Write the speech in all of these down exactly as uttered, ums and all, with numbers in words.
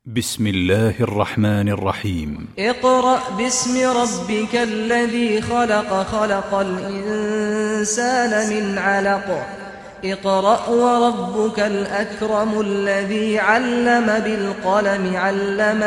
بسم الله الرحمن الرحيم. اقرأ باسم ربك الذي خلق خلق الإنسان من علق اقرأ وربك الأكرم الذي علم بالقلم علم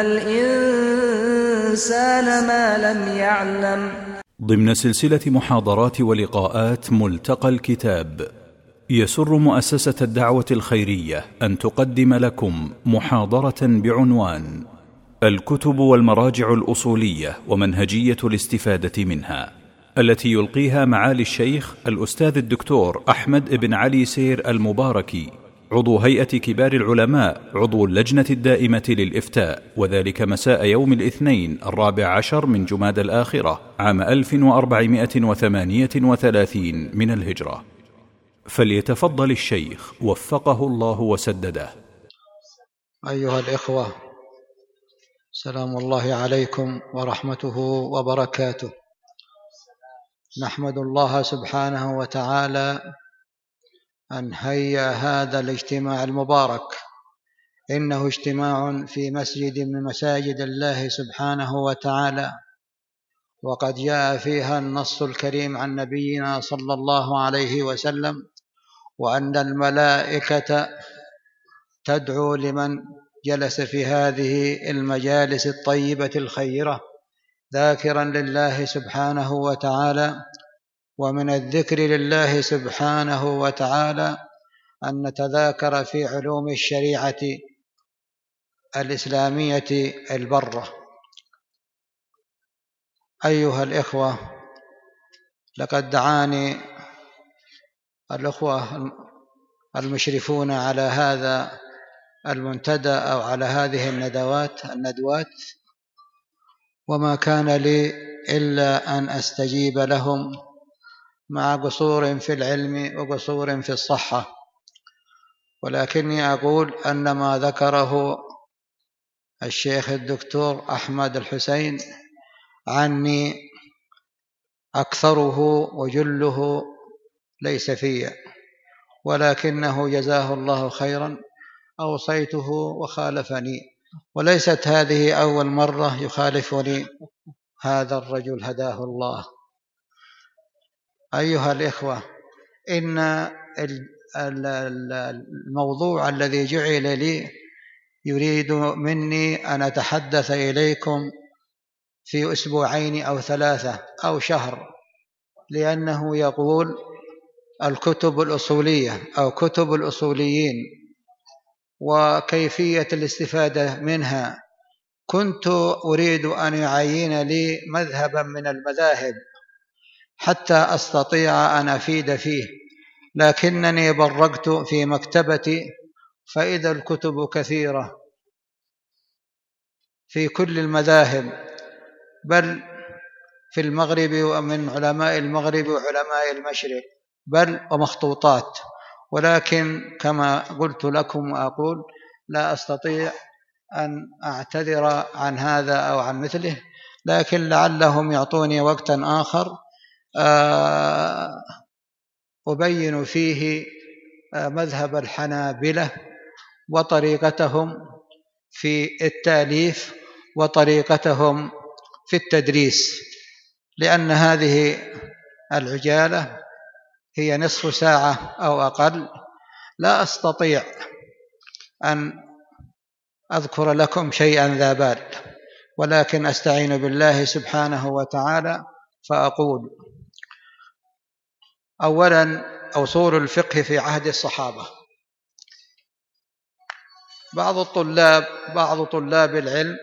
الإنسان ما لم يعلم. ضمن سلسلة محاضرات ولقاءات ملتقى الكتاب، يسر مؤسسة الدعوة الخيرية أن تقدم لكم محاضرة بعنوان الكتب والمراجع الأصولية ومنهجية الاستفادة منها، التي يلقيها معالي الشيخ الأستاذ الدكتور أحمد بن علي سير المباركي، عضو هيئة كبار العلماء، عضو اللجنة الدائمة للإفتاء، وذلك مساء يوم الاثنين الرابع عشر من جماد الآخرة عام ألف وأربعمائة وثمانية وثلاثين من الهجرة. فليتفضل الشيخ وفقه الله وسدده. أيها الإخوة، سلام الله عليكم ورحمته وبركاته. نحمد الله سبحانه وتعالى أن هيأ هذا الاجتماع المبارك، إنه اجتماع في مسجد من مساجد الله سبحانه وتعالى، وقد جاء فيها النص الكريم عن نبينا صلى الله عليه وسلم، وأن الملائكة تدعو لمن جلس في هذه المجالس الطيبة الخيرة ذاكرا لله سبحانه وتعالى. ومن الذكر لله سبحانه وتعالى أن نتذاكر في علوم الشريعة الإسلامية البرة. أيها الإخوة، لقد دعاني الأخوة المشرفون على هذا المنتدى أو على هذه الندوات الندوات وما كان لي إلا أن أستجيب لهم مع قصور في العلم وقصور في الصحة، ولكني أقول أن ما ذكره الشيخ الدكتور أحمد الحسين عني أكثره وجله ليس في، ولكنه جزاه الله خيرا أوصيته وخالفني، وليست هذه أول مرة يخالفني هذا الرجل هداه الله. أيها الإخوة، إن الموضوع الذي جعل لي يريد مني أن أتحدث إليكم في أسبوعين أو ثلاثة أو شهر، لأنه يقول الكتب الأصولية أو كتب الأصوليين وكيفية الاستفادة منها. كنت أريد أن يعين لي مذهبا من المذاهب حتى أستطيع أن أفيد فيه، لكنني برقت في مكتبتي فإذا الكتب كثيرة في كل المذاهب، بل في المغرب ومن علماء المغرب وعلماء المشرق، بل ومخطوطات، ولكن كما قلت لكم وأقول لا أستطيع أن أعتذر عن هذا أو عن مثله، لكن لعلهم يعطوني وقتا آخر أبين فيه مذهب الحنابلة وطريقتهم في التأليف وطريقتهم في التدريس، لأن هذه العجالة هي نصف ساعة أو أقل، لا أستطيع أن أذكر لكم شيئا ذا بال، ولكن أستعين بالله سبحانه وتعالى فأقول: أولا، أصول الفقه في عهد الصحابة. بعض الطلاب بعض طلاب العلم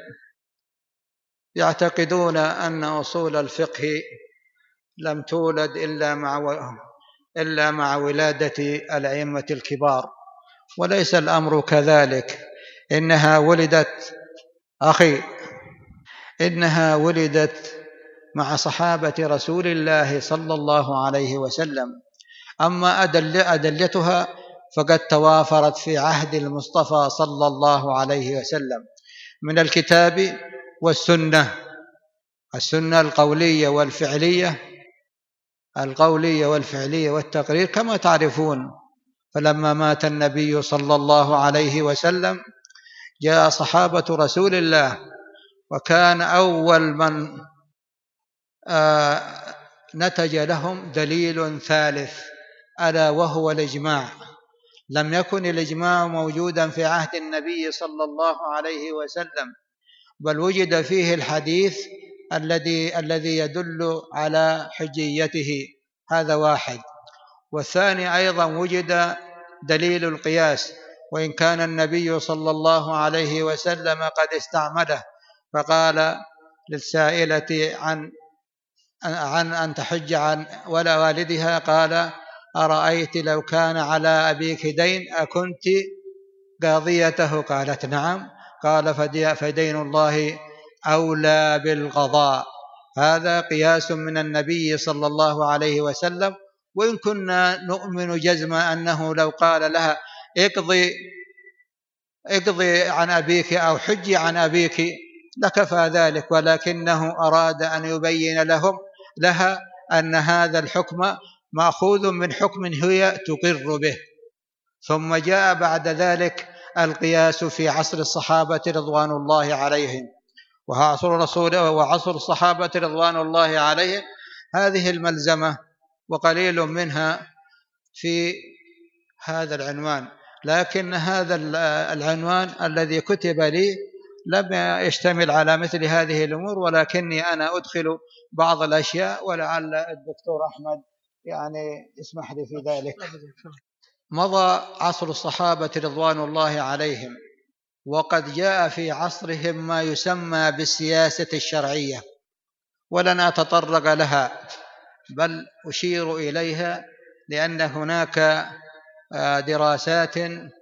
يعتقدون أن أصول الفقه لم تولد إلا مع إلا مع ولادة الأئمة الكبار، وليس الأمر كذلك. إنها ولدت أخي إنها ولدت مع صحابة رسول الله صلى الله عليه وسلم، أما أدل أدلتها فقد توافرت في عهد المصطفى صلى الله عليه وسلم من الكتاب والسنة، السنة القولية والفعلية القولية والفعلية والتقرير كما تعرفون. فلما مات النبي صلى الله عليه وسلم جاء صحابة رسول الله، وكان أول من آه نتج لهم دليل ثالث ألا وهو الإجماع. لم يكن الإجماع موجودا في عهد النبي صلى الله عليه وسلم، بل وجد فيه الحديث الذي الذي يدل على حجيته، هذا واحد. والثاني أيضا وجد دليل القياس، وإن كان النبي صلى الله عليه وسلم قد استعمله، فقال للسائلة عن عن أن تحج عن ولا والدها، قال أرأيت لو كان على أبيك دين أكنت قاضيته؟ قالت نعم. قال فدين الله أولى بالقضاء. هذا قياس من النبي صلى الله عليه وسلم. وإن كنا نؤمن جزما أنه لو قال لها اقضي اقضي عن أبيك أو حجي عن أبيك لكفى ذلك، ولكنه أراد أن يبين لهم لها أن هذا الحكم مأخوذ من حكم هي تقر به. ثم جاء بعد ذلك القياس في عصر الصحابة رضوان الله عليهم، وعصر رسول وعصر الصحابة رضوان الله عليهم هذه الملزمة، وقليل منها في هذا العنوان. لكن هذا العنوان الذي كتب لي لم يشتمل على مثل هذه الأمور، ولكني أنا أدخل بعض الأشياء، ولعل الدكتور أحمد يعني يسمح لي في ذلك. مضى عصر الصحابة رضوان الله عليهم، وقد جاء في عصرهم ما يسمى بالسياسة الشرعية، ولن أتطرق لها بل أشير إليها، لأن هناك دراسات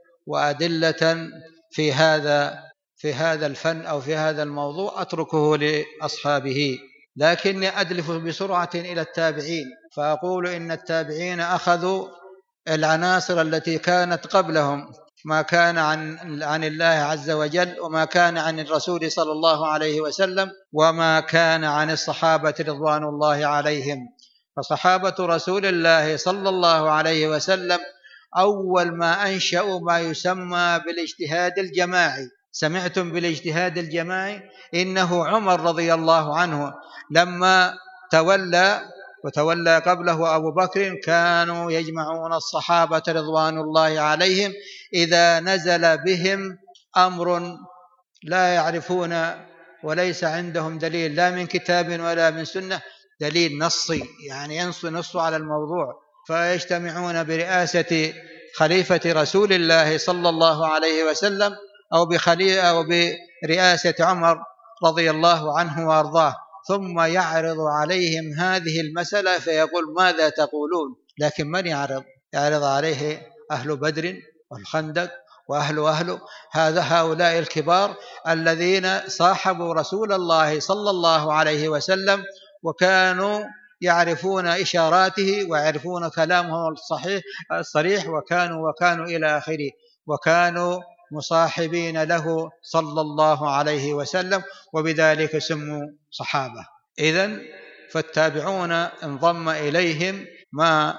وأدلة في هذا في هذا الفن أو في هذا الموضوع أتركه لأصحابه. لكني أدلف بسرعة إلى التابعين، فأقول إن التابعين أخذوا العناصر التي كانت قبلهم، ما كان عن عن الله عز وجل، وما كان عن الرسول صلى الله عليه وسلم، وما كان عن الصحابة رضوان الله عليهم. فصحابة رسول الله صلى الله عليه وسلم أول ما أنشأوا ما يسمى بالاجتهاد الجماعي. سمعتم بالاجتهاد الجماعي؟ إنه عمر رضي الله عنه لما تولى وتولى قبله أبو بكر كانوا يجمعون الصحابة رضوان الله عليهم إذا نزل بهم أمر لا يعرفون وليس عندهم دليل لا من كتاب ولا من سنة، دليل نصي يعني ينص نص على الموضوع، فيجتمعون برئاسة خليفة رسول الله صلى الله عليه وسلم أو بخليفة أو برئاسة عمر رضي الله عنه وأرضاه، ثم يعرض عليهم هذه المسألة فيقول ماذا تقولون؟ لكن من يعرض؟ يعرض عليه أهل بدر والخندق وأهل أهله، هذا هؤلاء الكبار الذين صاحبوا رسول الله صلى الله عليه وسلم، وكانوا يعرفون إشاراته ويعرفون كلامه الصحيح الصريح، وكانوا وكانوا إلى آخره، وكانوا مصاحبين له صلى الله عليه وسلم، وبذلك سموا صحابة. إذن فالتابعون انضم إليهم ما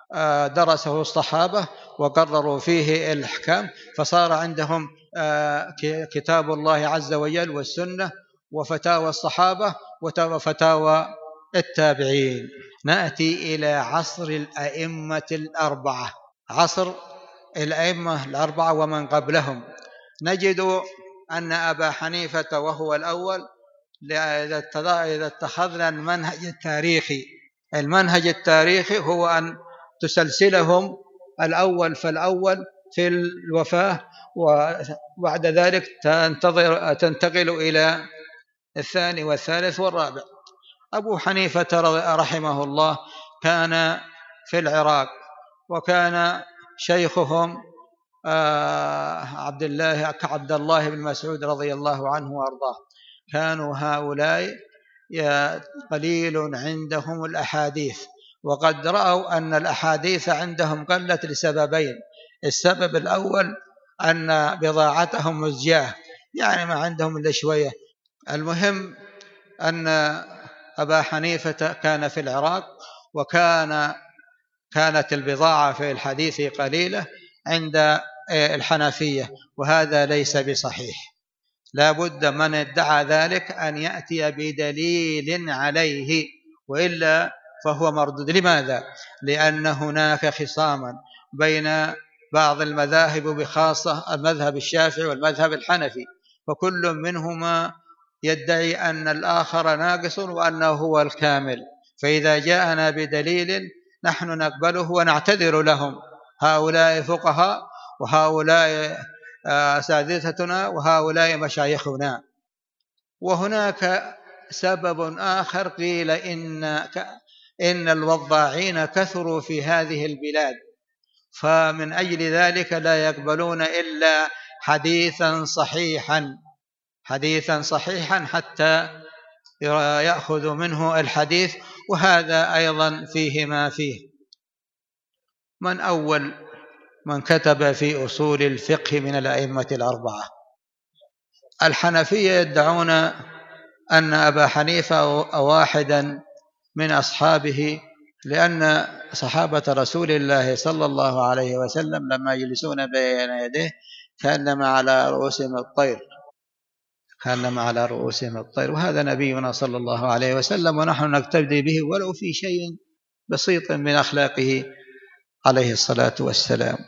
درسه الصحابة وقرروا فيه الأحكام، فصار عندهم كتاب الله عز وجل والسنة وفتاوى الصحابة وفتاوى التابعين. نأتي إلى عصر الأئمة الأربعة، عصر الأئمة الأربعة ومن قبلهم. نجد أن أبا حنيفة وهو الأول، إذا اتخذنا المنهج التاريخي المنهج التاريخي هو أن تسلسلهم الأول فالأول في الوفاة، وبعد ذلك تنتظر تنتقل إلى الثاني والثالث والرابع. أبو حنيفة رحمه الله كان في العراق، وكان شيخهم عبد الله كعبد الله بن مسعود رضي الله عنه وأرضاه. كانوا هؤلاء قليل عندهم الأحاديث، وقد رأوا أن الأحاديث عندهم قلت لسببين. السبب الأول أن بضاعتهم مزجاة، يعني ما عندهم إلا شوية. المهم أن أبا حنيفة كان في العراق، وكان كانت البضاعة في الحديث قليلة عند الحنفية، وهذا ليس بصحيح. لا بد من ادعى ذلك أن يأتي بدليل عليه، وإلا فهو مردود. لماذا؟ لأن هناك خصاما بين بعض المذاهب بخاصة المذهب الشافعي والمذهب الحنفي، فكل منهما يدعي أن الآخر ناقص وأنه هو الكامل، فإذا جاءنا بدليل نحن نقبله ونعتذر لهم، هؤلاء فقهاء وهؤلاء أساتذتنا وهؤلاء مشايخنا. وهناك سبب آخر، قيل إن إن الوضاعين كثروا في هذه البلاد، فمن أجل ذلك لا يقبلون إلا حديثا صحيحا حديثا صحيحا حتى يأخذ منه الحديث، وهذا أيضا فيه ما فيه. من أول من كتب في أصول الفقه من الأئمة الأربعة؟ الحنفية يدعون أن أبا حنيفة واحدا من أصحابه، لأن صحابة رسول الله صلى الله عليه وسلم لما يجلسون بين يديه كأنما على رؤوسهم الطير كأنما على رؤوسهم الطير وهذا نبينا صلى الله عليه وسلم، ونحن نقتدي به ولو في شيء بسيط من أخلاقه عليه الصلاة والسلام.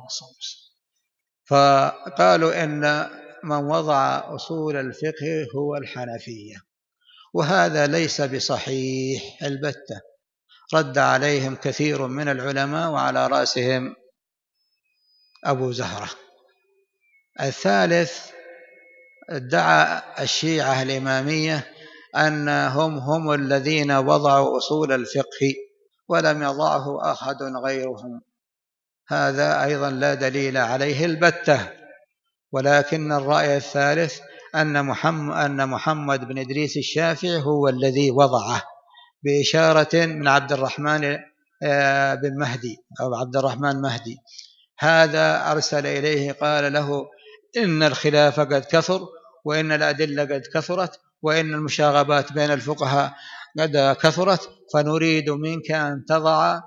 فقالوا إن من وضع أصول الفقه هو الحنفية، وهذا ليس بصحيح البتة، رد عليهم كثير من العلماء وعلى رأسهم أبو زهرة. الثالث ادعى الشيعة الإمامية أنهم هم الذين وضعوا أصول الفقه ولم يضعه أحد غيرهم، هذا أيضا لا دليل عليه البتة. ولكن الرأي الثالث أن محمد, أن محمد بن إدريس الشافعي هو الذي وضعه، بإشارة من عبد الرحمن بن مهدي أو عبد الرحمن مهدي، هذا أرسل إليه قال له إن الخلاف قد كثر، وإن الأدلة قد كثرت، وإن المشاغبات بين الفقهاء قد كثرت، فنريد منك أن تضع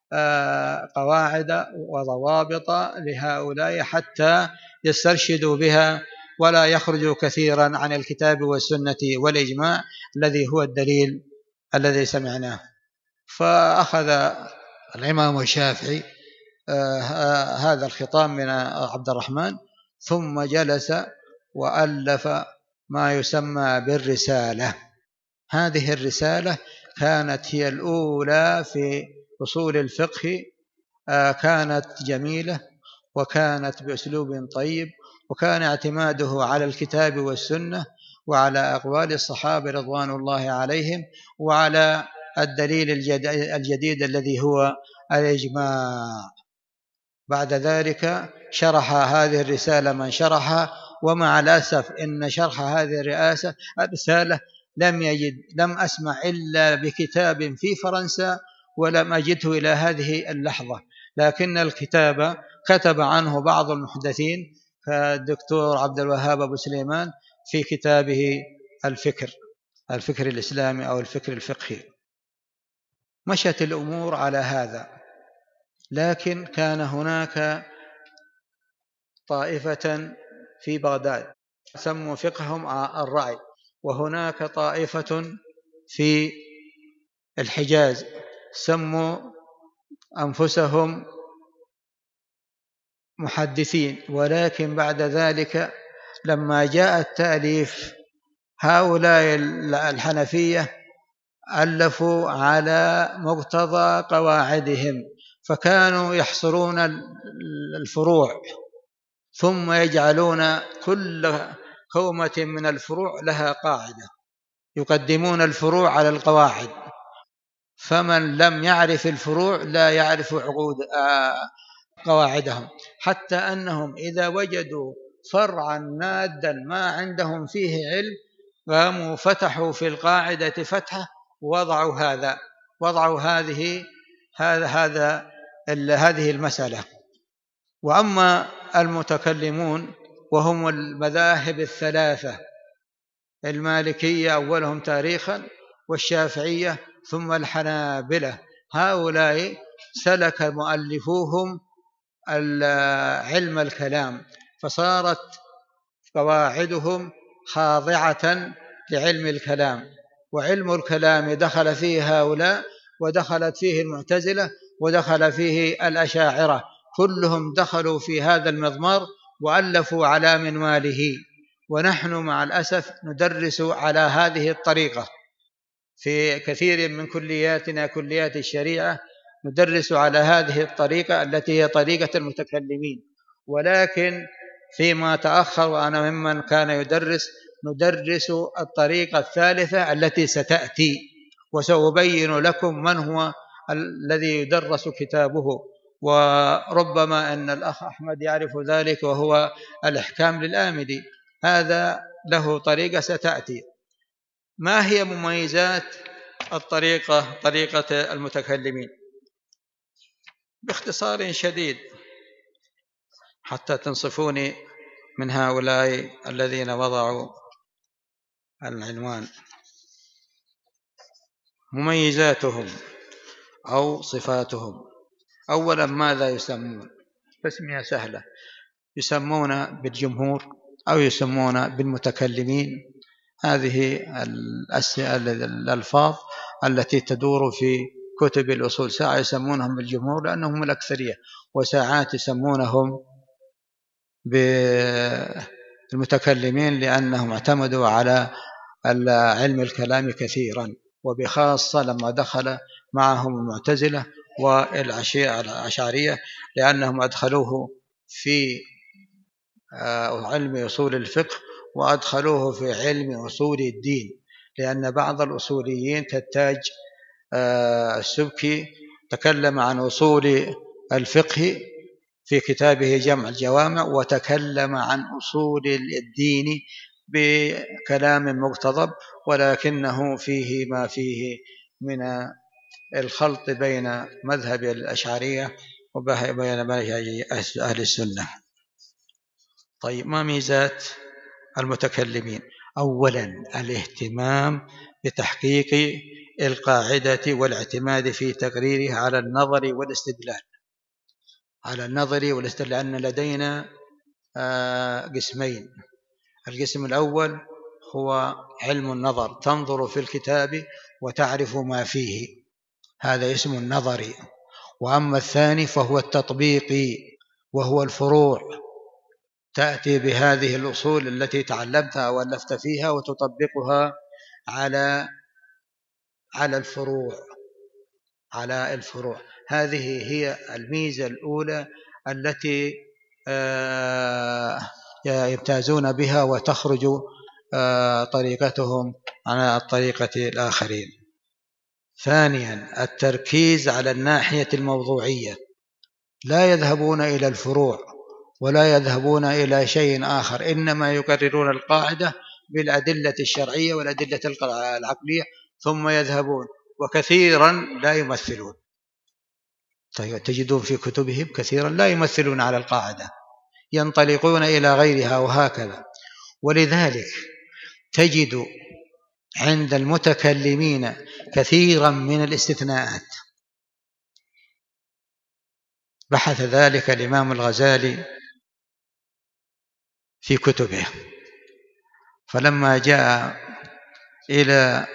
قواعد وضوابط لهؤلاء حتى يسترشدوا بها ولا يخرجوا كثيرا عن الكتاب والسنة والإجماع الذي هو الدليل الذي سمعناه. فأخذ الإمام الشافعي هذا الخطاب من عبد الرحمن، ثم جلس وألف ما يسمى بالرسالة. هذه الرسالة كانت هي الأولى في أصول الفقه، كانت جميلة وكانت بأسلوب طيب، وكان اعتماده على الكتاب والسنة وعلى أقوال الصحابة رضوان الله عليهم وعلى الدليل الجديد الذي هو الإجماع. بعد ذلك شرح هذه الرسالة من شرحها، ومع الأسف إن شرح هذه الرئاسة الرسالة لم يجد لم أسمع إلا بكتاب في فرنسا، ولم أجده إلى هذه اللحظة، لكن الكتاب كتب عنه بعض المحدثين كالدكتور عبد الوهاب أبو سليمان في كتابه الفكر الفكر الإسلامي أو الفكر الفقهي. مشت الأمور على هذا، لكن كان هناك طائفة في بغداد سموا فقههم الرأي، وهناك طائفة في الحجاز سموا أنفسهم محدثين. ولكن بعد ذلك لما جاء التأليف هؤلاء الحنفية ألفوا على مقتضى قواعدهم، فكانوا يحصرون الفروع ثم يجعلون كل كومة من الفروع لها قاعدة، يقدمون الفروع على القواعد، فمن لم يعرف الفروع لا يعرف عقود قواعدهم، حتى أنهم إذا وجدوا فرعا نادا ما عندهم فيه علم قاموا فتحوا في القاعدة فتحة ووضعوا هذا وضعوا هذه هذا هذا هذه المسألة. وأما المتكلمون وهم المذاهب الثلاثة، المالكية أولهم تاريخا والشافعية ثم الحنابلة، هؤلاء سلك مؤلفوهم علم الكلام، فصارت قواعدهم خاضعة لعلم الكلام، وعلم الكلام دخل فيه هؤلاء، ودخلت فيه المعتزلة، ودخل فيه الأشاعرة، كلهم دخلوا في هذا المضمار وألفوا على منواله. ونحن مع الأسف ندرس على هذه الطريقة في كثير من كلياتنا، كليات الشريعة، ندرس على هذه الطريقة التي هي طريقة المتكلمين. ولكن فيما تأخر وأنا ممن كان يدرس، ندرس الطريقة الثالثة التي ستأتي، وسأبين لكم من هو الذي يدرس كتابه، وربما أن الأخ أحمد يعرف ذلك، وهو الإحكام للآمدي، هذا له طريقة ستأتي. ما هي مميزات الطريقة طريقة المتكلمين؟ باختصار شديد حتى تنصفوني من هؤلاء الذين وضعوا العنوان. مميزاتهم أو صفاتهم: أولا ماذا يسمون؟ تسمية سهلة، يسمون بالجمهور أو يسمون بالمتكلمين. هذه الألفاظ التي تدور في كتب الأصول، ساعة يسمونهم بالجمهور لأنهم الأكثرية، وساعات يسمونهم بالمتكلمين لأنهم اعتمدوا على علم الكلام كثيرا، وبخاصة لما دخل معهم المعتزلة والأشعرية، لأنهم أدخلوه في علم أصول الفقه وأدخلوه في علم أصول الدين، لأن بعض الأصوليين كالتاج السبكي تكلم عن أصول الفقه في كتابه جمع الجوامع، وتكلم عن أصول الدين بكلام مقتضب، ولكنه فيه ما فيه من الخلط بين مذهب الأشعرية وبين مذهب أهل السنة. طيب، ما ميزات المتكلمين؟ أولا الاهتمام بتحقيق القاعدة والاعتماد في تقريرها على النظر والاستدلال، على النظر والاستدلال، لأن لدينا قسمين. القسم الأول هو علم النظر، تنظر في الكتاب وتعرف ما فيه، هذا اسم النظري. وأما الثاني فهو التطبيقي، وهو الفروع، تأتي بهذه الأصول التي تعلمتها وألفت فيها وتطبقها على على الفروع على الفروع هذه هي الميزة الأولى التي يمتازون بها وتخرج طريقتهم عن طريقة الآخرين. ثانيا التركيز على الناحية الموضوعية، لا يذهبون إلى الفروع ولا يذهبون إلى شيء آخر، إنما يقررون القاعدة بالأدلة الشرعية والأدلة العقلية ثم يذهبون، وكثيرا لا يمثلون. طيب، تجدون في كتبهم كثيرا لا يمثلون على القاعدة، ينطلقون إلى غيرها وهكذا. ولذلك تجد عند المتكلمين كثيرا من الاستثناءات. بحث ذلك الإمام الغزالي في كتبه، فلما جاء إلى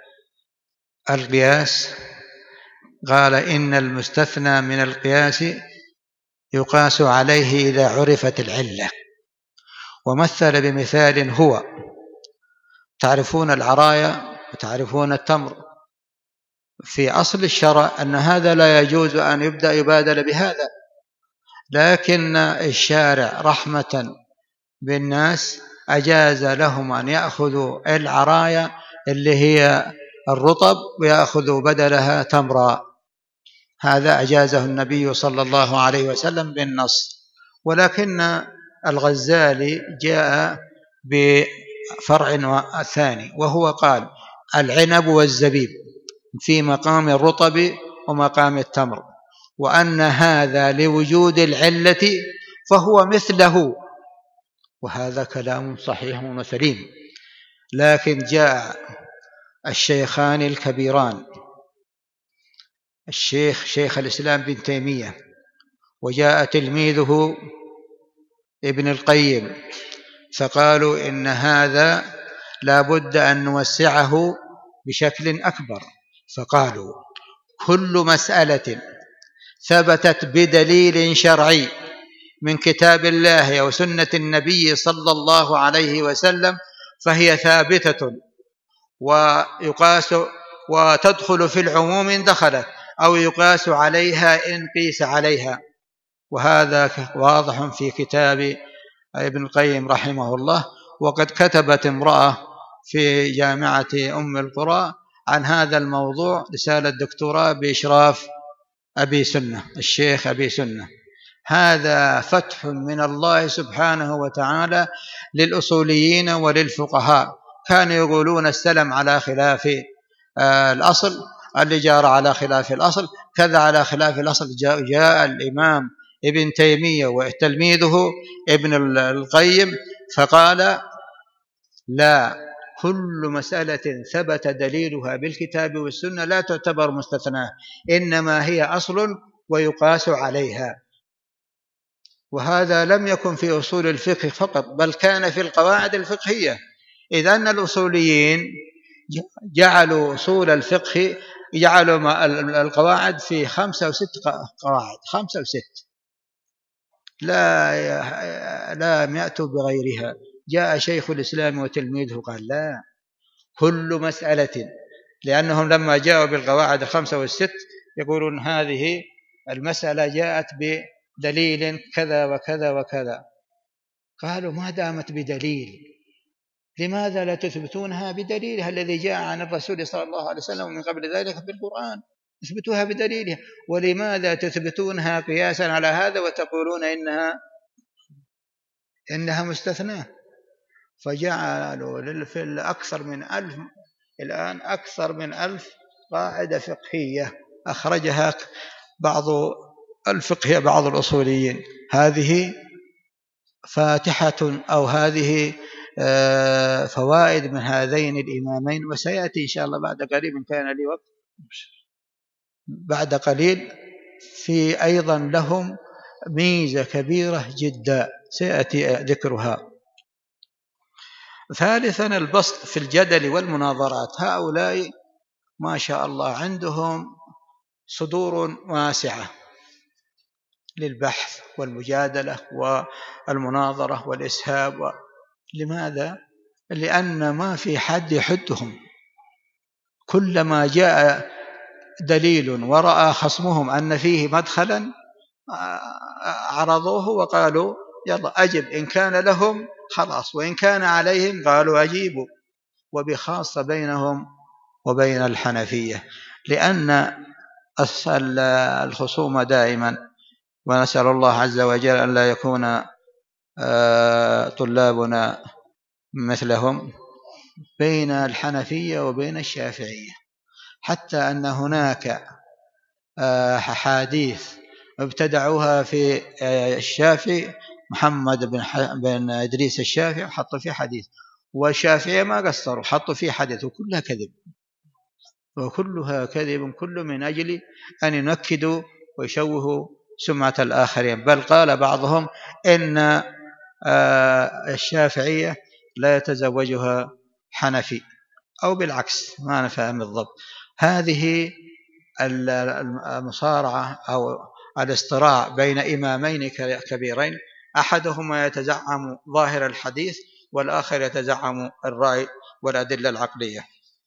القياس قال إن المستثنى من القياس يقاس عليه إذا عرفت العلة، ومثل بمثال هو: تعرفون العرايا وتعرفون التمر، في أصل الشرع أن هذا لا يجوز أن يبدأ يبادل بهذا، لكن الشارع رحمة بالناس أجاز لهم أن يأخذوا العرايا اللي هي الرطب ويأخذوا بدلها تمرا، هذا أجازه النبي صلى الله عليه وسلم بالنص. ولكن الغزالي جاء بفرع ثاني، وهو قال: العنب والزبيب في مقام الرطب ومقام التمر، وأن هذا لوجود العلة فهو مثله، وهذا كلام صحيح وسليم. لكن جاء الشيخان الكبيران، الشيخ شيخ الإسلام ابن تيمية، وجاء تلميذه ابن القيم، فقالوا إن هذا لا بد أن نوسعه بشكل أكبر، فقالوا كل مسألة ثبتت بدليل شرعي من كتاب الله أو سنة النبي صلى الله عليه وسلم فهي ثابتة ويقاس وتدخل في العموم إن دخلت، أو يقاس عليها إن قيس عليها. وهذا واضح في كتاب ابن القيم رحمه الله. وقد كتبت امرأة في جامعة أم القرى عن هذا الموضوع رسالة دكتوراه بإشراف أبي سنة، الشيخ أبي سنة. هذا فتح من الله سبحانه وتعالى للأصوليين وللفقهاء. كانوا يقولون السلم على خلاف الأصل، الإجارة على خلاف الأصل، كذا على خلاف الأصل. جاء, جاء الإمام ابن تيمية وتلميذه ابن القيم فقال لا، كل مسألة ثبت دليلها بالكتاب والسنة لا تعتبر مستثناة، إنما هي أصل ويقاس عليها. وهذا لم يكن في أصول الفقه فقط، بل كان في القواعد الفقهية، إذ أن الأصوليين جعلوا أصول الفقه جعلوا القواعد في خمسة أو ست قواعد، خمسة أو ست، لا لا يأتوا بغيرها. جاء شيخ الإسلام وتلميذه قال لا، كل مسألة، لأنهم لما جاءوا بالقواعد الخمسة والست يقولون هذه المسألة جاءت بدليل كذا وكذا وكذا. قالوا ما دامت بدليل لماذا لا تثبتونها بدليلها الذي جاء عن الرسول صلى الله عليه وسلم من قبل ذلك بالقرآن؟ اثبتوها بدليلها، ولماذا تثبتونها قياسا على هذا وتقولون إنها إنها مستثناة؟ فجعلوا في أكثر من ألف الآن أكثر من ألف قاعدة فقهية أخرجها بعض الفقه بعض الأصوليين. هذه فاتحة أو هذه فوائد من هذين الإمامين، وسيأتي إن شاء الله بعد قليل إن كان لي وقت بعد قليل في أيضا لهم ميزة كبيرة جدا سيأتي ذكرها. ثالثا البسط في الجدل والمناظرات. هؤلاء ما شاء الله عندهم صدور واسعة للبحث والمجادلة والمناظرة والإسهاب. لماذا؟ لأن ما في حد يحدهم، كلما جاء دليل ورأى خصمهم أن فيه مدخلا عرضوه وقالوا يلا أجب، إن كان لهم خلاص، وإن كان عليهم قالوا أجيبوا. وبخاصة بينهم وبين الحنفية، لأن الخصوم دائما، ونسأل الله عز وجل أن لا يكون طلابنا مثلهم، بين الحنفية وبين الشافعية، حتى أن هناك أحاديث ابتدعوها في الشافعي، محمد بن, بن إدريس الشافعي حطوا فيه حديث، والشافعية ما قصروا حطوا فيه حديث، وكلها كذب، وكلها كذب، كل من أجل أن ينكدوا ويشوهوا سمعة الآخرين. بل قال بعضهم إن الشافعية لا يتزوجها حنفي، أو بالعكس، ما أنا فاهم بالضبط. هذه المصارعة أو الاصطراع بين إمامين كبيرين، أحدهما يتزعم ظاهر الحديث والآخر يتزعم الرأي والأدلة العقلية.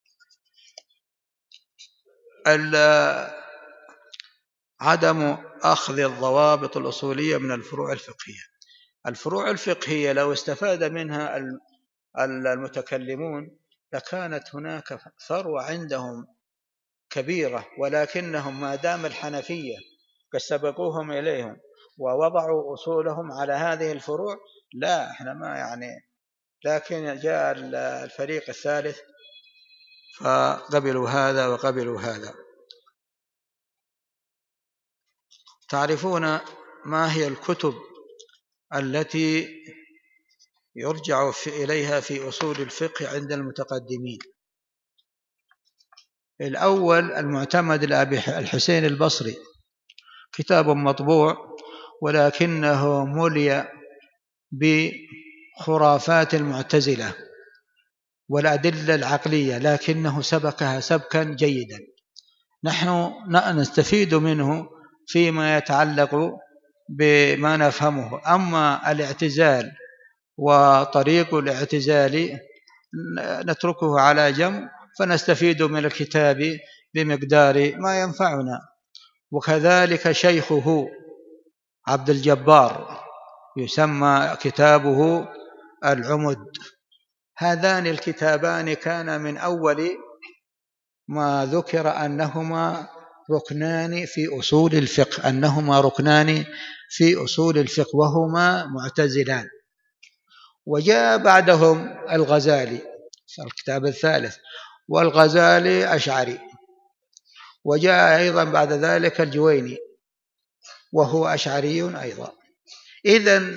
عدم أخذ الضوابط الأصولية من الفروع الفقهية. الفروع الفقهية لو استفاد منها المتكلمون لكانت هناك ثروة عندهم كبيرة، ولكنهم ما دام الحنفية قد سبقوهم إليهم ووضعوا أصولهم على هذه الفروع، لا احنا ما يعني، لكن جاء الفريق الثالث فقبلوا هذا وقبلوا هذا. تعرفون ما هي الكتب التي يرجع في إليها في أصول الفقه عند المتقدمين؟ الأول المعتمد لأبي الحسين البصري، كتاب مطبوع ولكنه ملي خرافات المعتزلة والأدلة العقلية، لكنه سبكها سبكا جيدا نحن نستفيد منه فيما يتعلق بما نفهمه. أما الاعتزال وطريق الاعتزال نتركه على جنب، فنستفيد من الكتاب بمقدار ما ينفعنا. وكذلك شيخه عبد الجبار يسمى كتابه العمد. هذان الكتابان كان من أول ما ذكر أنهما ركنان في أصول الفقه، أنهما ركنان في أصول الفقه وهما معتزلان. وجاء بعدهم الغزالي الكتاب الثالث، والغزالي أشعري. وجاء أيضا بعد ذلك الجويني وهو أشعري أيضا. إذن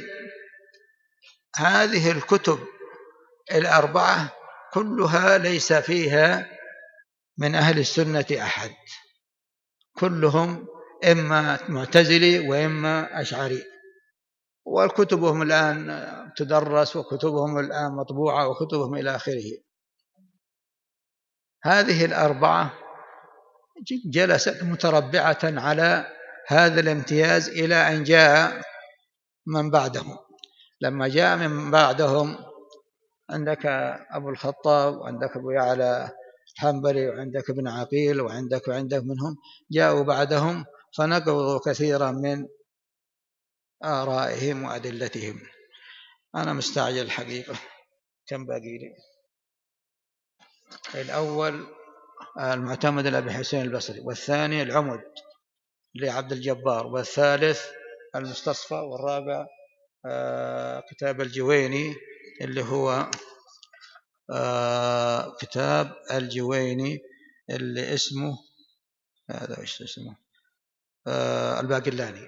هذه الكتب الأربعة كلها ليس فيها من أهل السنة أحد، كلهم إما معتزلي وإما أشعري. وكتبهم الآن تدرس وكتبهم الآن مطبوعة وكتبهم إلى آخره. هذه الأربعة جلست متربعة على هذا الامتياز إلى أن جاء من بعدهم. لما جاء من بعدهم عندك أبو الخطاب وعندك أبو يعلى الحنبلي وعندك ابن عقيل وعندك وعندك منهم، جاءوا بعدهم فنقضوا كثيرا من آرائهم وأدلتهم. أنا مستعجل الحقيقة، كم باقي لي؟ الأول المعتمد لأبي حسين البصري، والثاني العمد لعبد الجبار، والثالث المستصفى، والرابع آه كتاب الجويني اللي هو آه كتاب الجويني اللي اسمه هذا ايش اسمه آه الباقلاني.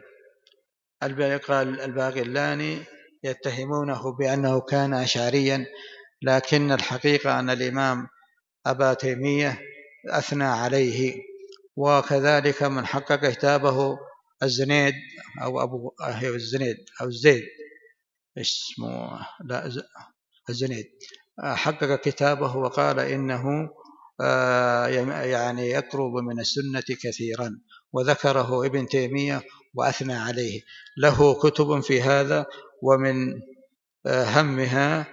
الباقلاني يتهمونه بأنه كان أشعريا، لكن الحقيقة أن الإمام أبا تيمية أثنى عليه. وكذلك من حقق كتابه الزنيد أو أبو الزنيد أو الزيد اسمه لا الزنيد، حقق كتابه وقال إنه يعني يقرب من السنة كثيرا، وذكره ابن تيمية وأثنى عليه. له كتب في هذا، ومن همها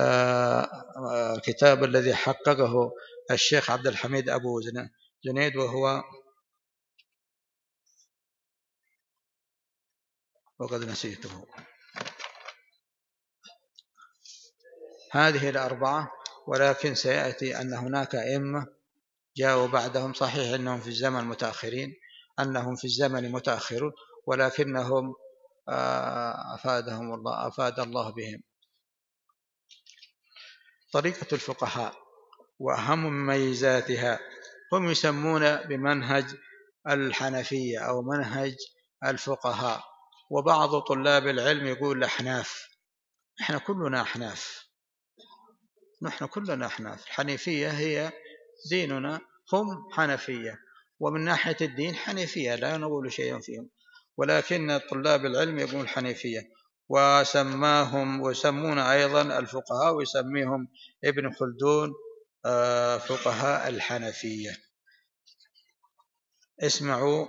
الكتاب الذي حققه الشيخ عبد الحميد أبو زنيد وهو وقد نسيته. هذه الأربعة، ولكن سيأتي أن هناك أئمة جاءوا بعدهم، صحيح أنهم في الزمن متأخرين أنهم في الزمن متأخرون ولكنهم أفادهم الله أفاد الله بهم. طريقة الفقهاء وأهم مميزاتها، هم يسمون بمنهج الحنفية أو منهج الفقهاء، وبعض طلاب العلم يقول أحناف. نحن كلنا أحناف، نحن كلنا أحناف. الحنيفية هي ديننا، هم حنفية، ومن ناحية الدين حنيفية لا نقول شيئا فيهم، ولكن طلاب العلم يقول حنيفية. وسماهم ويسمون أيضا الفقهاء ويسميهم ابن خلدون فقهاء الحنفية. اسمعوا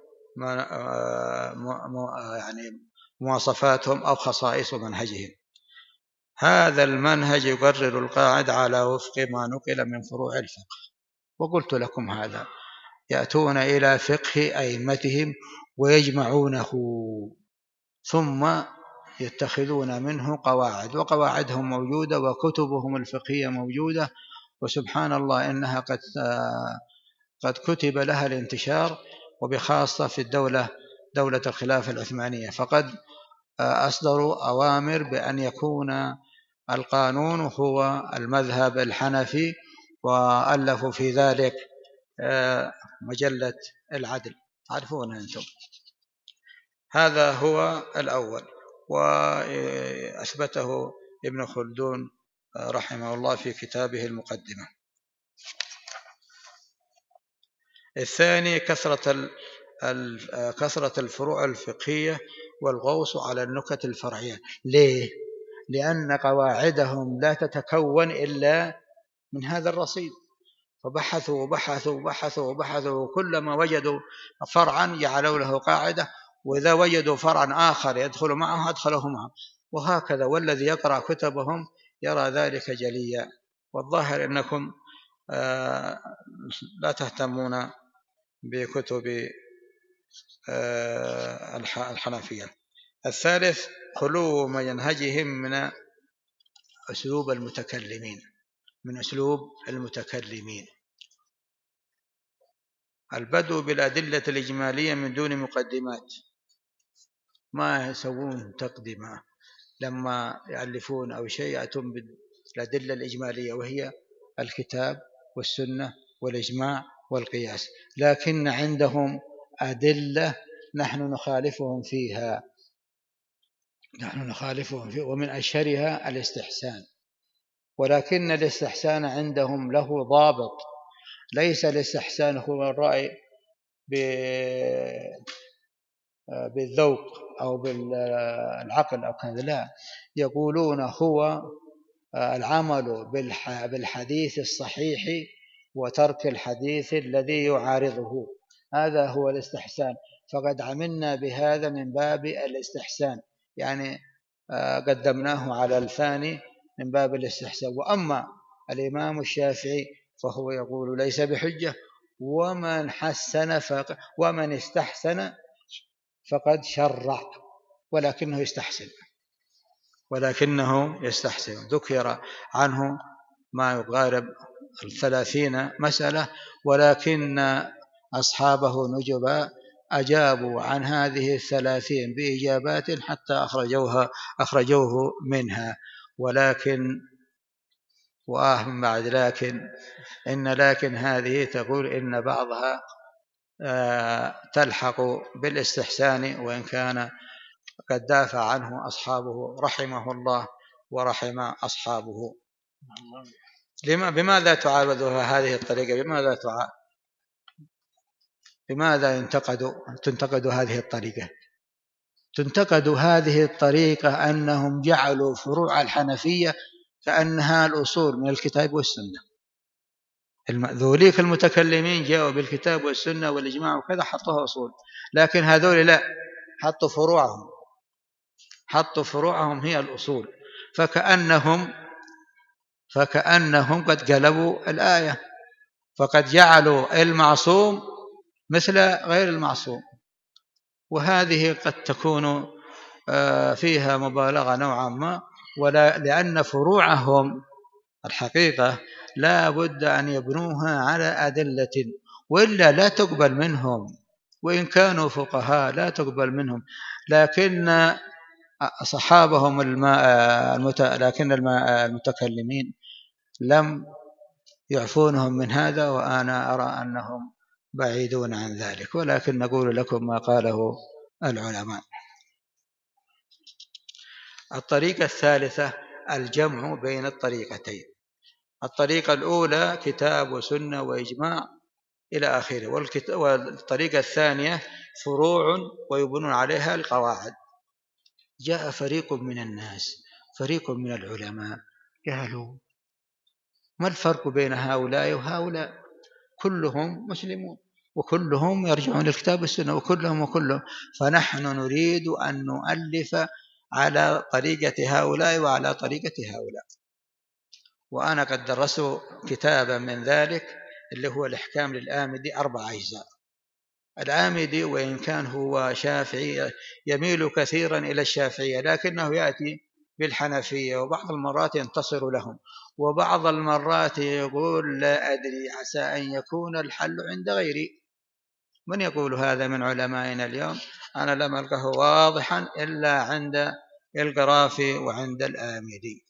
يعني مواصفاتهم أو خصائص منهجهم. هذا المنهج يقرر القاعدة على وفق ما نقل من فروع الفقه. وقلت لكم هذا، يأتون إلى فقه أئمتهم ويجمعونه، ثم يتخذون منه قواعد، وقواعدهم موجودة وكتبهم الفقهية موجودة، وسبحان الله إنها قد قد كتب لها الانتشار، وبخاصة في الدولة دولة الخلافة العثمانية، فقد أصدروا أوامر بأن يكون القانون هو المذهب الحنفي، وألفوا في ذلك مجلة العدل، تعرفون أنتم. هذا هو الأول، وأثبته ابن خلدون رحمه الله في كتابه المقدمة. الثاني كثرة كثرة الفروع الفقهية والغوص على النكت الفرعية. ليه؟ لأن قواعدهم لا تتكون إلا من هذا الرصيد، فبحثوا وبحثوا وبحثوا وبحثوا، وكلما وجدوا فرعا جعلوا له قاعدة، وإذا وجدوا فرعا آخر يدخل معه أدخله معه، وهكذا. والذي يقرأ كتبهم يرى ذلك جليا. والظاهر أنكم لا تهتمون بكتب الحنفية. الثالث خلو منهجهم من أسلوب المتكلمين من أسلوب المتكلمين البدء بالأدلة الإجمالية من دون مقدمات، ما يسوون تقدمة لما يألفون أو شيء يأتون بالأدلة الإجمالية، وهي الكتاب والسنة والإجماع والقياس، لكن عندهم أدلة نحن نخالفهم فيها نحن نخالفهم فيها ومن أشهرها الاستحسان، ولكن الاستحسان عندهم له ضابط، ليس الاستحسان هو الرأي بالذوق أو بالعقل أو كذا، لا، يقولون هو العمل بالحديث الصحيح وترك الحديث الذي يعارضه، هذا هو الاستحسان. فقد عملنا بهذا من باب الاستحسان، يعني قدمناه على الثاني من باب الاستحسان. وأما الإمام الشافعي فهو يقول ليس بحجة، ومن حسن فق... ومن استحسن فقد شرع، ولكنه يستحسن ولكنه يستحسن ذكر عنه ما يقارب الثلاثين مسألة، ولكن أصحابه نجبا أجابوا عن هذه الثلاثين بإجابات حتى أخرجوها أخرجوه منها. ولكن وآه من بعد لكن إن لكن هذه تقول إن بعضها تلحق بالاستحسان، وإن كان قد دافع عنه أصحابه رحمه الله ورحم أصحابه. بماذا تعارضها هذه الطريقة؟ بماذا تعارض؟ بماذا ينتقد تنتقد هذه الطريقة؟ تنتقد هذه الطريقة أنهم جعلوا فروع الحنفية كأنها الأصول من الكتاب والسنة. ذوليك المتكلمين جاءوا بالكتاب والسنة والإجماع وكذا حطوها أصول، لكن هذول لا، حطوا فروعهم حطوا فروعهم هي الأصول، فكأنهم فكأنهم قد قلبوا الآية، فقد جعلوا المعصوم مثل غير المعصوم، وهذه قد تكون فيها مبالغة نوعا ما، ولا لأن فروعهم الحقيقة لا بد أن يبنوها على أدلة، وإلا لا تقبل منهم، وإن كانوا فقهاء لا تقبل منهم. لكن صحابهم المت... لكن المتكلمين لم يعفونهم من هذا، وأنا أرى أنهم بعيدون عن ذلك، ولكن نقول لكم ما قاله العلماء. الطريقة الثالثة الجمع بين الطريقتين. الطريقة الأولى كتاب وسنة وإجماع إلى آخره، والطريقة الثانية فروع ويبنون عليها القواعد. جاء فريق من الناس فريق من العلماء قالوا ما الفرق بين هؤلاء وهؤلاء؟ كلهم مسلمون وكلهم يرجعون للكتاب والسنة وكلهم وكلهم، فنحن نريد أن نؤلف على طريقة هؤلاء وعلى طريقة هؤلاء. وأنا قد درست كتابا من ذلك اللي هو الإحكام للآمدي أربع أجزاء. الآمدي وإن كان هو شافعي يميل كثيرا إلى الشافعية، لكنه يأتي بالحنفية، وبعض المرات ينتصر لهم، وبعض المرات يقول لا أدري عسى أن يكون الحل عند غيري. من يقول هذا من علمائنا اليوم؟ أنا لم ألقه واضحا إلا عند القرافي وعند الآمدي.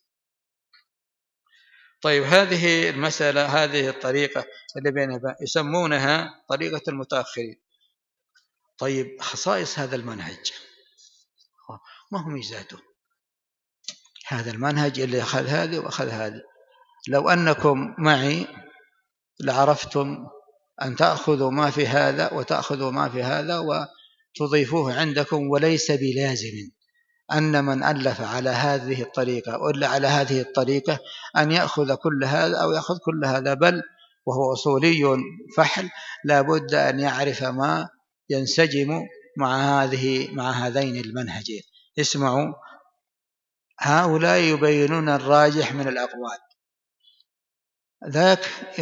طيب هذه المسألة هذه الطريقة اللي بينها يسمونها طريقة المتأخرين. طيب خصائص هذا المنهج ما هو ميزاته؟ هذا المنهج اللي أخذ هذه وأخذ هذه، لو أنكم معي لعرفتم أن تأخذوا ما في هذا وتأخذوا ما في هذا وتضيفوه عندكم، وليس بلازم أن من ألف على هذه الطريقة ولا على هذه الطريقة أن يأخذ كل هذا أو يأخذ كل هذا، بل وهو أصولي فحل لا بد أن يعرف ما ينسجم مع هذه مع هذين المنهجين. اسمعوا، هؤلاء يبينون الراجح من الأقوال، ذاك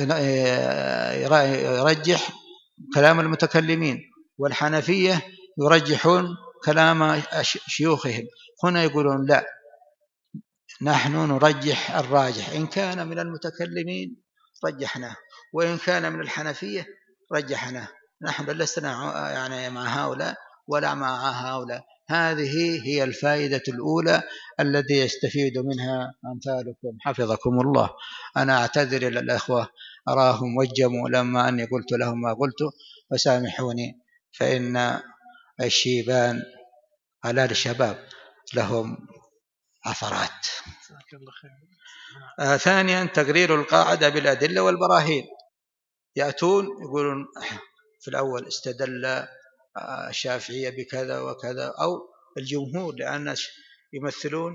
يرجح كلام المتكلمين، والحنفية يرجحون كلام شيوخهم. هنا يقولون لا، نحن نرجح الراجح، إن كان من المتكلمين رجحناه، وإن كان من الحنفية رجحناه. نحن لسنا يعني مع هؤلاء ولا مع هؤلاء. هذه هي الفائدة الأولى التي يستفيد منها أمثالكم حفظكم الله. أنا أعتذر إلى الأخوة، أراهم وجموا لما أني قلت لهم ما قلت، فسامحوني، فإن الشيبان على الشباب لهم عثرات. آه ثانيا تقرير القاعدة بالأدلة والبراهين. يأتون يقولون في الأول استدل الشافعية بكذا وكذا، أو الجمهور، لأن يمثلون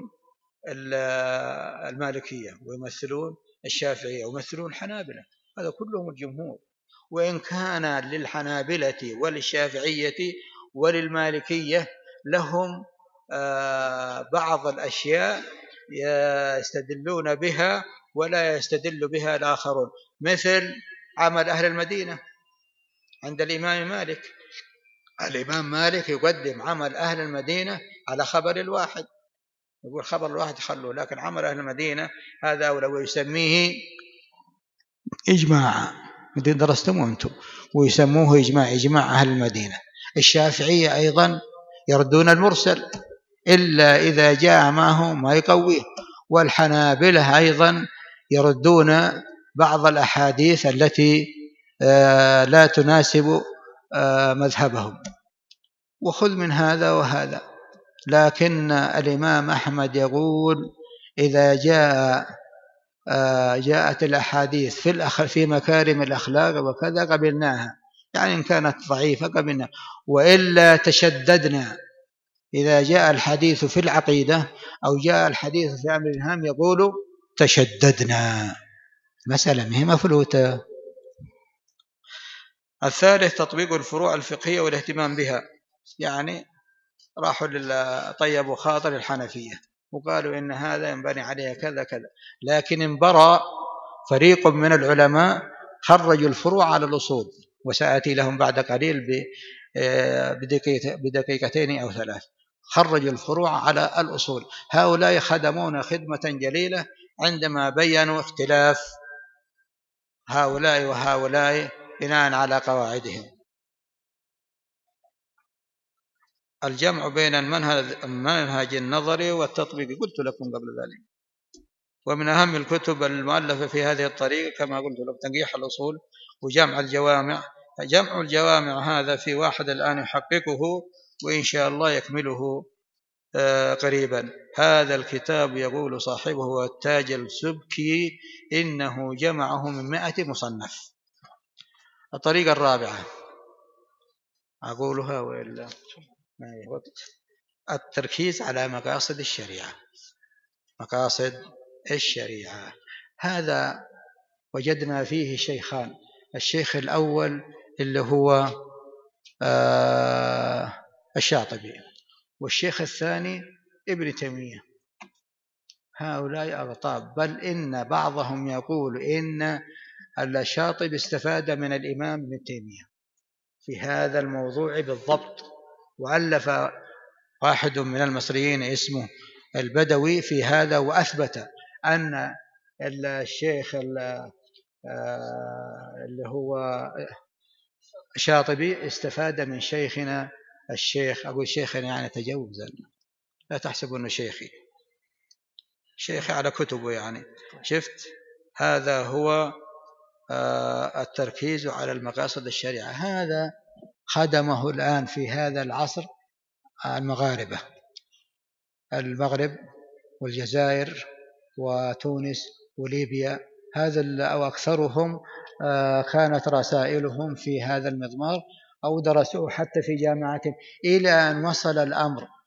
المالكية ويمثلون الشافعية ويمثلون الحنابلة، هذا كلهم الجمهور. وإن كان للحنابلة وللشافعية وللمالكية لهم بعض الأشياء يستدلون بها ولا يستدل بها الآخرون، مثل عمل أهل المدينة عند الإمام مالك. الإمام مالك يقدم عمل أهل المدينة على خبر الواحد، يقول خبر الواحد خلوه، لكن عمل أهل المدينة هذا أولى، ويسميه إجماعا، مدين درستموه أنتم، ويسموه إجماع، إجماع أهل المدينة. الشافعية أيضا يردون المرسل إلا إذا جاء معه ما يقويه، والحنابلة أيضا يردون بعض الأحاديث التي لا تناسب مذهبهم. وخذ من هذا وهذا. لكن الإمام أحمد يقول إذا جاء جاءت الأحاديث في الأخر في مكارم الأخلاق وكذا قبلناها، يعني إن كانت ضعيفة قبلنا، وإلا تشددنا. إذا جاء الحديث في العقيدة أو جاء الحديث في أمر الهام يقول تشددنا، مسألة مهمة فلوتة. الثالث تطبيق الفروع الفقهية والاهتمام بها. يعني راحوا طيبوا خاطر الحنفية وقالوا إن هذا ينبني عليه كذا كذا، لكن انبرى فريق من العلماء خرجوا الفروع على الأصول، وسأتي لهم بعد قليل بدقيقتين أو ثلاث. خرجوا الفروع على الأصول. هؤلاء خدمون خدمة جليلة عندما بيّنوا اختلاف هؤلاء وهؤلاء بناء على قواعدهم. الجمع بين المنهج النظري والتطبيقي قلت لكم قبل ذلك. ومن أهم الكتب المؤلفة في هذه الطريقة كما قلت لكم تنقيح الأصول وجمع الجوامع. جمع الجوامع هذا في واحد الآن يحققه وإن شاء الله يكمله قريبا. هذا الكتاب يقول صاحبه هو التاج السبكي إنه جمعه من مائة مصنف. الطريقة الرابعة أقولها وإلا ما وقت. التركيز على مقاصد الشريعة. مقاصد الشريعة هذا وجدنا فيه شيخان. الشيخ الأول اللي هو الشاطبي، والشيخ الثاني ابن تيمية. هؤلاء أغطاب، بل إن بعضهم يقول إن الشاطبي استفاد من الإمام ابن تيمية في هذا الموضوع بالضبط. وألف واحد من المصريين اسمه البدوي في هذا، وأثبت أن الشيخ اللي هو شاطبي استفاد من شيخنا الشيخ. أقول شيخنا يعني تجوزا، لا تحسبوا أنه شيخي، شيخي على كتبه يعني. شفت، هذا هو التركيز على المقاصد الشريعة. هذا خدمه الآن في هذا العصر المغاربة، المغرب والجزائر وتونس وليبيا، هذا أو أكثرهم كانت رسائلهم في هذا المضمار أو درسوه حتى في جامعاتهم، إلى أن وصل الأمر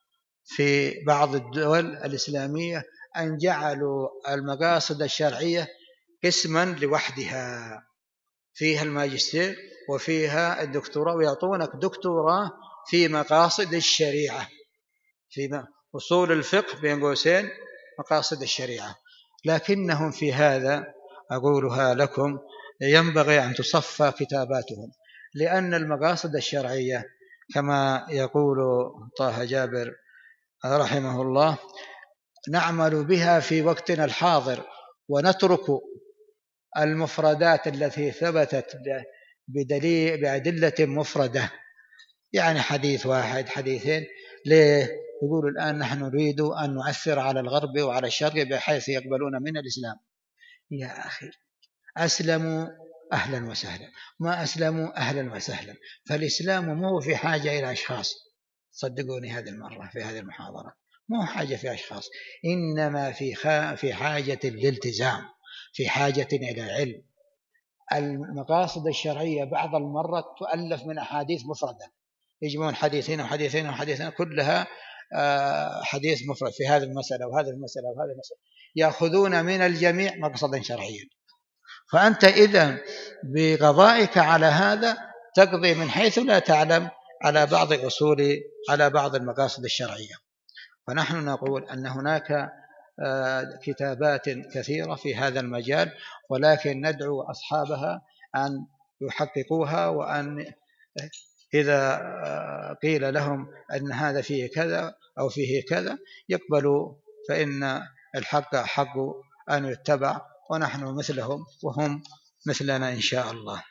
في بعض الدول الإسلامية أن جعلوا المقاصد الشرعية قسما لوحدها، فيها الماجستير وفيها الدكتوراه، ويعطونك دكتوراه في مقاصد الشريعة، في أصول الفقه بين قوسين مقاصد الشريعة. لكنهم في هذا أقولها لكم ينبغي أن تصفى كتاباتهم، لأن المقاصد الشرعية كما يقول طه جابر رحمه الله نعمل بها في وقتنا الحاضر ونترك المفردات التي ثبتت بدليل بأدلة مفردة، يعني حديث واحد حديثين. ليه؟ يقول الآن نحن نريد أن نؤثر على الغرب وعلى الشرق بحيث يقبلون من الإسلام. يا أخي أسلموا أهلا وسهلا، ما أسلموا أهلا وسهلا. فالإسلام مو في حاجة إلى أشخاص، صدقوني هذه المرة في هذه المحاضرة مو حاجة في أشخاص، إنما في في حاجة للالتزام، في حاجة إلى علم. المقاصد الشرعية بعض المرات تؤلف من أحاديث مفردة، يجمعون حديثين وحديثين وحديثين كلها حديث مفرد في هذه المسألة وهذه المسألة وهذه المسألة، يأخذون من الجميع مقصدا شرعيا. فأنت إذن بقضائك على هذا تقضي من حيث لا تعلم على بعض أصول على بعض المقاصد الشرعية. فنحن نقول أن هناك كتابات كثيرة في هذا المجال، ولكن ندعو أصحابها أن يحققوها، وأن إذا قيل لهم أن هذا فيه كذا أو فيه كذا يقبلوا، فإن الحق حق أن يتبع، ونحن مثلهم وهم مثلنا إن شاء الله.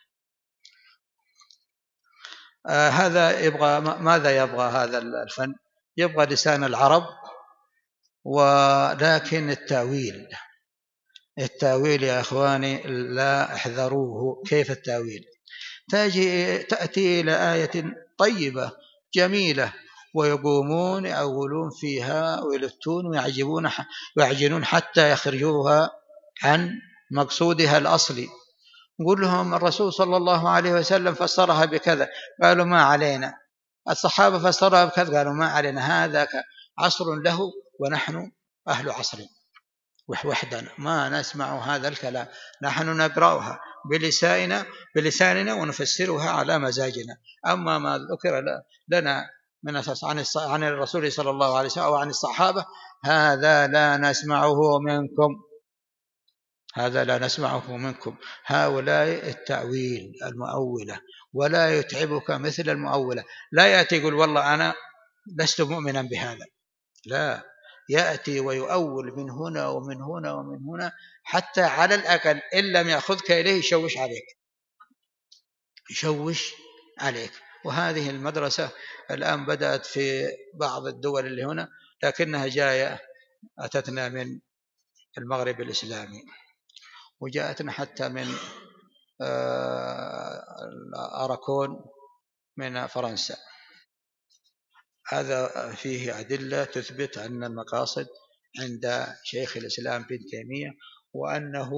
آه هذا يبغى ماذا يبغى هذا الفن؟ يبغى لسان العرب، ولكن التأويل التأويل يا أخواني لا احذروه. كيف التأويل؟ تأتي إلى آية طيبة جميلة ويقومون يأولون فيها ويلتون ويعجبون ويعجنون حتى يخرجوها عن مقصودها الأصلي. نقول لهم الرسول صلى الله عليه وسلم فسرها بكذا، قالوا ما علينا. الصحابة فسرها بكذا، قالوا ما علينا. هذا عصر له ونحن أهل عصر وحدنا، ما نسمع هذا الكلام، نحن نقرأها بلساننا بلساننا ونفسرها على مزاجنا. أما ما ذكر لنا من عن الرسول صلى الله عليه وسلم أو عن الصحابة هذا لا نسمعه منكم، هذا لا نسمعه منكم. هؤلاء التأويل المؤولة، ولا يتعبك مثل المؤولة. لا يأتي يقول والله أنا لست مؤمنا بهذا، لا، يأتي ويؤول من هنا ومن هنا ومن هنا، حتى على الأقل إن لم يأخذك إليه يشوش عليك يشوش عليك. وهذه المدرسة الآن بدأت في بعض الدول اللي هنا، لكنها جاية أتتنا من المغرب الإسلامي، وجاءتنا حتى من أراكون من فرنسا. هذا فيه أدلة تثبت أن المقاصد عند شيخ الإسلام ابن تيمية، وأنه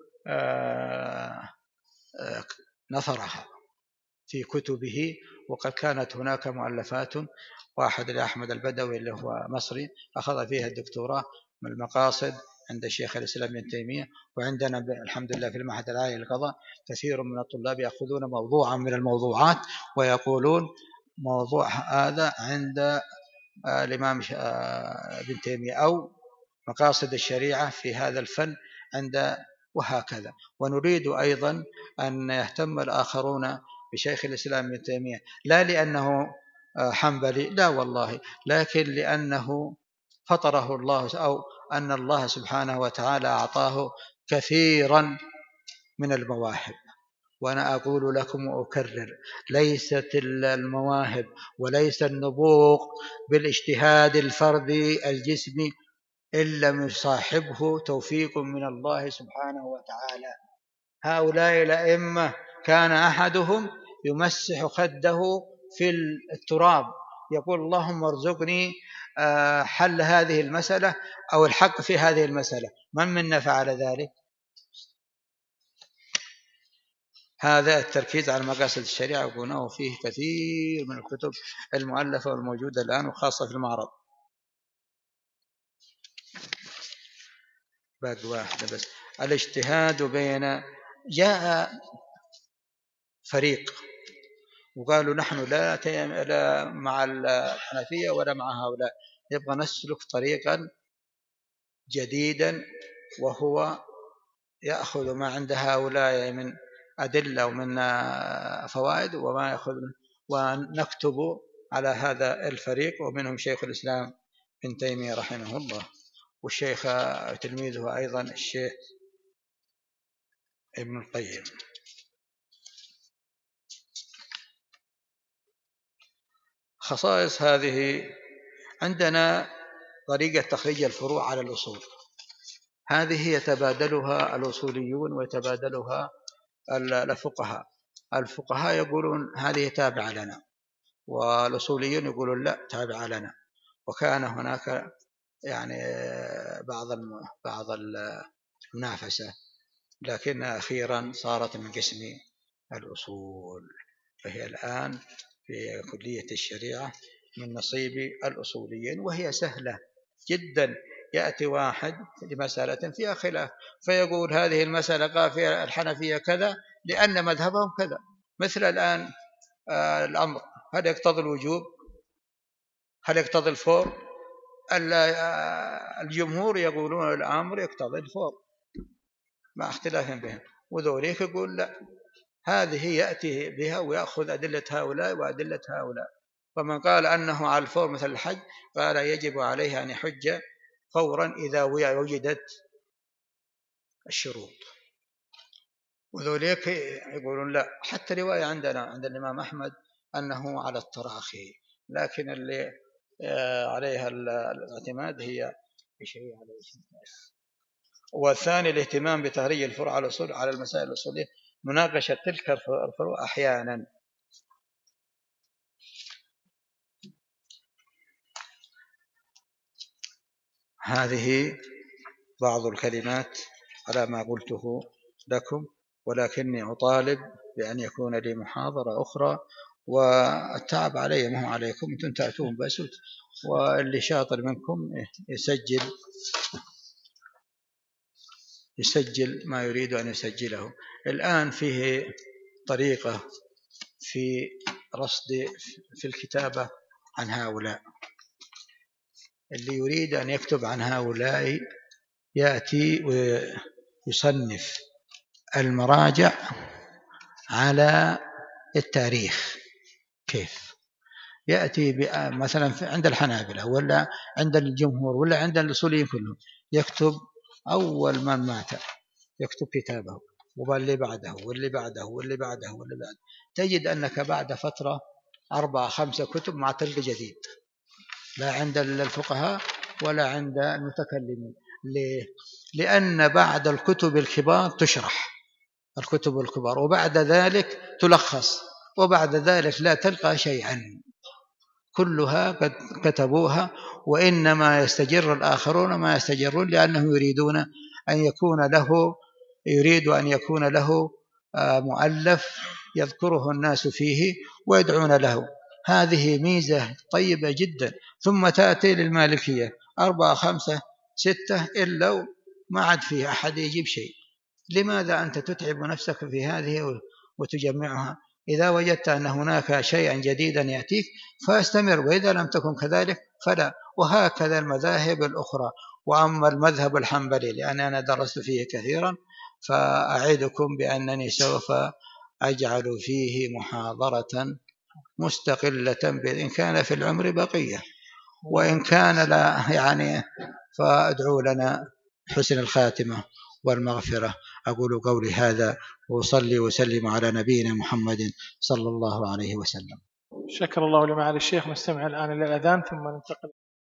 نثرها في كتبه. وقد كانت هناك مؤلفات، واحد لأحمد البدوي اللي هو مصري أخذ فيها الدكتوراه من المقاصد عند الشيخ الإسلام ابن تيمية. وعندنا الحمد لله في المعهد العالي للقضاء كثير من الطلاب يأخذون موضوعا من الموضوعات ويقولون موضوع هذا عند الإمام ابن تيمية، أو مقاصد الشريعة في هذا الفن عند، وهكذا. ونريد أيضا أن يهتم الآخرون بشيخ الإسلام ابن تيمية، لا لأنه حنبلي، لا والله، لكن لأنه فطره الله، أو أن الله سبحانه وتعالى أعطاه كثيرا من المواهب. وأنا أقول لكم وأكرر، ليست المواهب وليس النبوغ بالاجتهاد الفردي الجسمي إن لم يصاحبه توفيق من الله سبحانه وتعالى. هؤلاء الأئمة كان أحدهم يمسح خده في التراب يقول اللهم ارزقني حل هذه المسألة أو الحق في هذه المسألة. من منا فعل ذلك؟ هذا التركيز على مقاصد الشريعة يكونه فيه كثير من الكتب المؤلفة والموجودة الآن، وخاصة في المعرض. باقي واحدة بس. الاجتهاد بين، جاء فريق وقالوا نحن لا, لا مع الحنفية ولا مع هؤلاء، يبغى نسلك طريقا جديدا، وهو يأخذ ما عند هؤلاء من أدلة ومن فوائد وما يأخذ، ونكتب على هذا الفريق، ومنهم شيخ الإسلام ابن تيمية رحمه الله، والشيخ تلميذه أيضا الشيخ ابن القيم. خصائص هذه: عندنا طريقة تخريج الفروع على الأصول، هذه يتبادلها الأصوليون ويتبادلها الفقهاء. الفقهاء يقولون هذه تابعة لنا، والأصوليون يقولون لا تابعة لنا. وكان هناك يعني بعض بعض المنافسة، لكن أخيرا صارت من قسم الأصول، فهي الآن في كلية الشريعة من نصيب الأصوليين، وهي سهلة جدا. يأتي واحد لمسألة فيها خلاف فيقول هذه المسألة قال فيها الحنفية كذا لأن مذهبهم كذا. مثل الآن آه الأمر هل يقتضي الوجوب؟ هل يقتضي الفور؟ الجمهور يقولون الأمر يقتضي الفور مع اختلاف بهم، وذوليك يقول لا، هذه يأتي بها ويأخذ أدلة هؤلاء وأدلة هؤلاء. فمن قال أنه على الفور مثل الحج قال يجب عليه أن يحج فورا إذا وجدت الشروط، وذوليك يقولون لا. حتى رواية عندنا عند الإمام أحمد أنه على التراخي، لكن اللي عليها الاعتماد هي شيء على الناس. والثاني الاهتمام بتخريج الفروع على الأصول على المسائل الأصولية، مناقشة تلك الفروع أحيانا. هذه بعض الكلمات على ما قلته لكم، ولكني أطالب بأن يكون لي محاضرة أخرى، والتعب علي ما هو عليكم، أنتم تأتون بس، واللي شاطر منكم يسجل يسجل ما يريد أن يسجله. الآن فيه طريقة في رصد في الكتابة عن هؤلاء، اللي يريد أن يكتب عن هؤلاء يأتي ويصنف المراجع على التاريخ. كيف يأتي مثلا عند الحنابلة ولا عند الجمهور ولا عند الأصوليين كلهم، يكتب أول من مات يكتب كتابه، واللي بعده واللي بعده واللي بعده واللي بعده، تجد أنك بعد فترة أربعة خمسة كتب مع تلقى جديد، لا عند الفقهاء ولا عند المتكلمين. ليه؟ لأن بعد الكتب الكبار تشرح الكتب الكبار، وبعد ذلك تلخص، وبعد ذلك لا تلقى شيئا، كلها قد كتبوها. وإنما يستجر الآخرون ما يستجرون لأنهم يريدون أن يكون له يريد أن يكون له مؤلف يذكره الناس فيه ويدعون له. هذه ميزة طيبة جدا. ثم تأتي للمالكية أربعة خمسة ستة إلا ما عاد فيه أحد يجيب شيء. لماذا أنت تتعب نفسك في هذه وتجمعها؟ إذا وجدت أن هناك شيئا جديدا يأتيك فاستمر، وإذا لم تكن كذلك فلا. وهكذا المذاهب الأخرى. وأما المذهب الحنبلي لأن أنا درست فيه كثيرا، فأعدكم بأنني سوف أجعل فيه محاضرة مستقلة إن كان في العمر بقية، وإن كان لا يعني فأدعو لنا حسن الخاتمة والمغفرة. أقول قولي هذا وأصلي وسلم على نبينا محمد صلى الله عليه وسلم. شكر الله لمعالي الشيخ. نستمع الآن إلى الأذان ثم ننتقل.